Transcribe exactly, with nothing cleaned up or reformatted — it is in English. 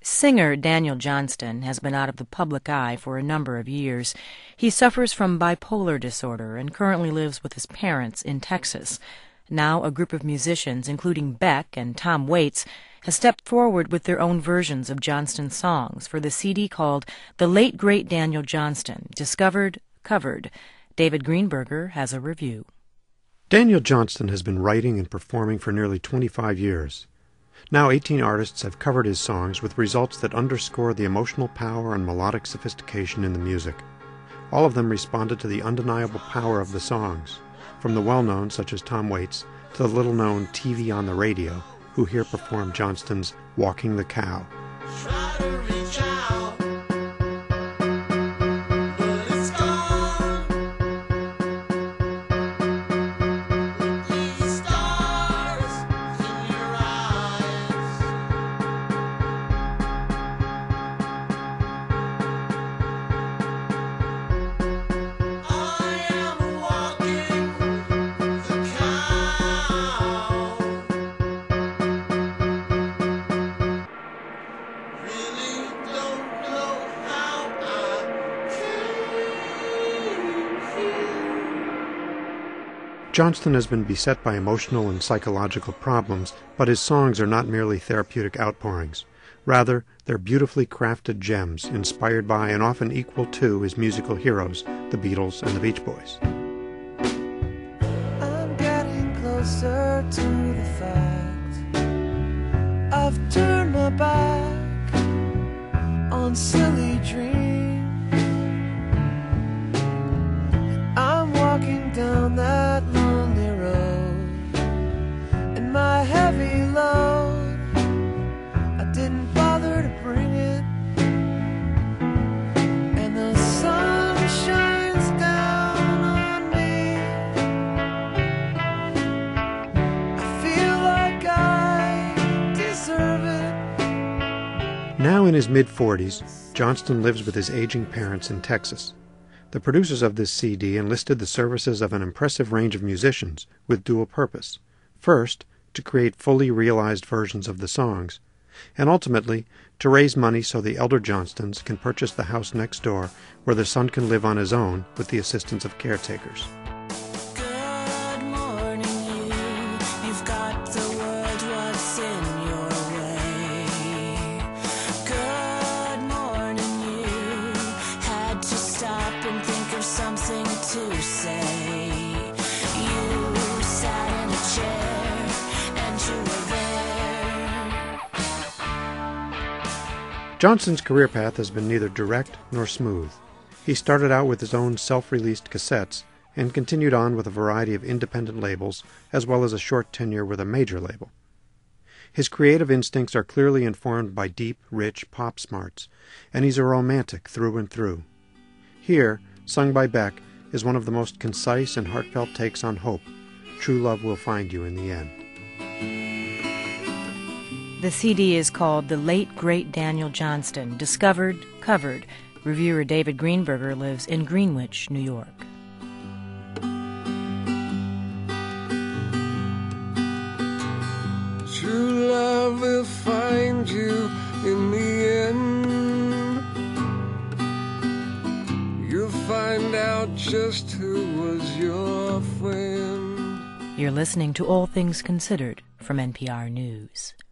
Singer Daniel Johnston has been out of the public eye for a number of years. He suffers from bipolar disorder and currently lives with his parents in Texas. Now a group of musicians, including Beck and Tom Waits, has stepped forward with their own versions of Johnston's songs for the C D called The Late Great Daniel Johnston, Discovered, Covered. David Greenberger has a review. Daniel Johnston has been writing and performing for nearly twenty-five years. Now eighteen artists have covered his songs with results that underscore the emotional power and melodic sophistication in the music. All of them responded to the undeniable power of the songs, from the well-known, such as Tom Waits, to the little-known T V on the radio, who here performed Johnston's Walking the Cow. Try to reach out. Johnston has been beset by emotional and psychological problems, but his songs are not merely therapeutic outpourings. Rather, they're beautifully crafted gems inspired by and often equal to his musical heroes, the Beatles and the Beach Boys. I'm getting closer to the fact I've turned my back on silly dreams. I'm walking down that lonely road, and my heavy load, I didn't bother to bring it, and the sun shines down on me. I feel like I deserve it. Now in his mid-forties, Johnston lives with his aging parents in Texas. The producers of this C D enlisted the services of an impressive range of musicians with dual purpose. First, to create fully realized versions of the songs, and ultimately to raise money so the elder Johnstons can purchase the house next door where their son can live on his own with the assistance of caretakers. Good morning, you. You've got the world, what's in your way? Good morning, you. Had to stop and think of something to say. You sat in a chair and you were there. Johnston's career path has been neither direct nor smooth. He started out with his own self-released cassettes and continued on with a variety of independent labels, as well as a short tenure with a major label. His creative instincts are clearly informed by deep, rich pop smarts, and he's a romantic through and through. Here, sung by Beck, is one of the most concise and heartfelt takes on hope. True love will find you in the end. The C D is called The Late Great Daniel Johnston, Discovered, Covered. Reviewer David Greenberger lives in Greenwich, New York. True love will find you in the end. You'll find out just who was your friend. You're listening to All Things Considered from N P R News.